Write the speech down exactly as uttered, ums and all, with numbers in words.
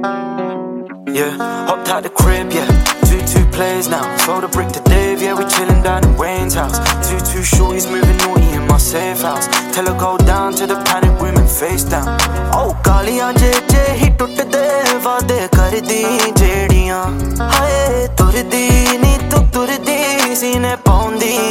Yeah, hopped out the crib, yeah. Two, two players now. Sold a brick to Dave, yeah. We chillin' down in Wayne's house. Two, two shorties moving naughty in my safe house. Tell her go down to the panic room and face down. Oh, ਕਾਲੀਆਂ ਜੇ ਜੇ ਹੀ ਟੁੱਟਦੇ ਵਾਦੇ ਕਰਦੀ ਜਿਹੜੀਆਂ ਹਾਏ ਤੁਰਦੀ ਨੀ ਤੂੰ ਤੁਰਦੀ ਸੀਨੇ ਪਾਉਂਦੀ